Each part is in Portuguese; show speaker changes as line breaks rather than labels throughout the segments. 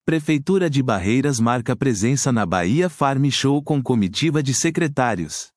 Prefeitura de Barreiras marca presença na Bahia Farm Show com comitiva de secretários.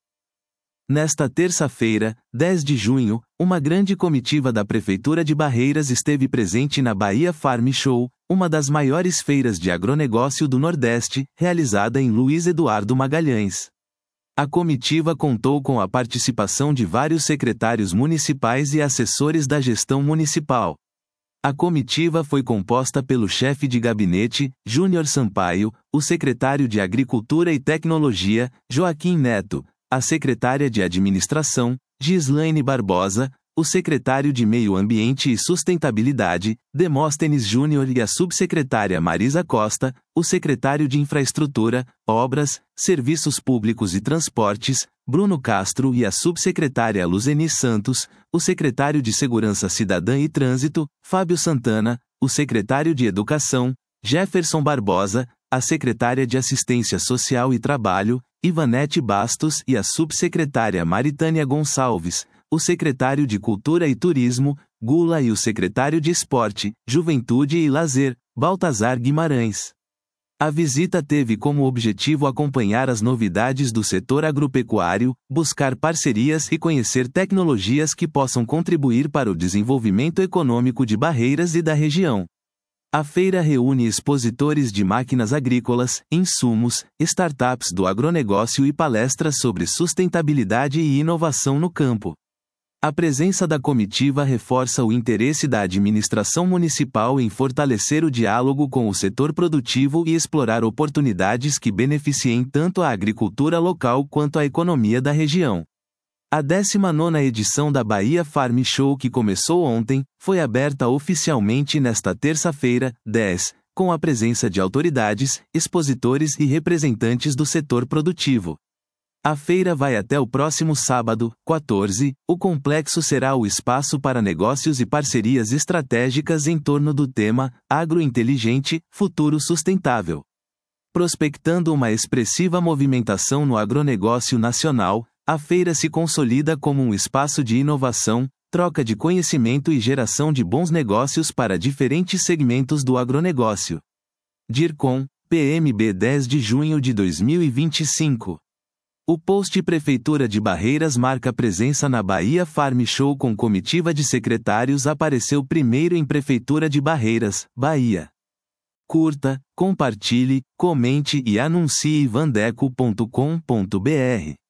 Nesta terça-feira, 10 de junho, uma grande comitiva da Prefeitura de Barreiras esteve presente na Bahia Farm Show, uma das maiores feiras de agronegócio do Nordeste, realizada em Luiz Eduardo Magalhães. A comitiva contou com a participação de vários secretários municipais e assessores da gestão municipal. A comitiva foi composta pelo chefe de gabinete, Júnior Sampaio, o secretário de Agricultura e Tecnologia, Joaquim Neto, a secretária de Administração, Gislaine Barbosa, o secretário de Meio Ambiente e Sustentabilidade, Demóstenes Júnior e a subsecretária Marisa Costa, o secretário de Infraestrutura, Obras, Serviços Públicos e Transportes, Bruno Castro e a subsecretária Luzeni Santos, o secretário de Segurança Cidadã e Trânsito, Fábio Santana, o secretário de Educação, Jefferson Barbosa, a secretária de Assistência Social e Trabalho, Ivanete Bastos e a subsecretária Maritânia Gonçalves, o secretário de Cultura e Turismo, Gula e o secretário de Esporte, Juventude e Lazer, Baltazar Guimarães. A visita teve como objetivo acompanhar as novidades do setor agropecuário, buscar parcerias e conhecer tecnologias que possam contribuir para o desenvolvimento econômico de Barreiras e da região. A feira reúne expositores de máquinas agrícolas, insumos, startups do agronegócio e palestras sobre sustentabilidade e inovação no campo. A presença da comitiva reforça o interesse da administração municipal em fortalecer o diálogo com o setor produtivo e explorar oportunidades que beneficiem tanto a agricultura local quanto a economia da região. A 19ª edição da Bahia Farm Show, que começou ontem, foi aberta oficialmente nesta terça-feira, 10, com a presença de autoridades, expositores e representantes do setor produtivo. A feira vai até o próximo sábado, 14. O complexo será o espaço para negócios e parcerias estratégicas em torno do tema Agro Inteligente, Futuro Sustentável. Prospectando uma expressiva movimentação no agronegócio nacional, a feira se consolida como um espaço de inovação, troca de conhecimento e geração de bons negócios para diferentes segmentos do agronegócio. DIRCOM, PMB 10 de junho de 2025. O post Prefeitura de Barreiras marca presença na Bahia Farm Show com comitiva de secretários apareceu primeiro em Prefeitura de Barreiras, Bahia. Curta, compartilhe, comente e anuncie vandeco.com.br.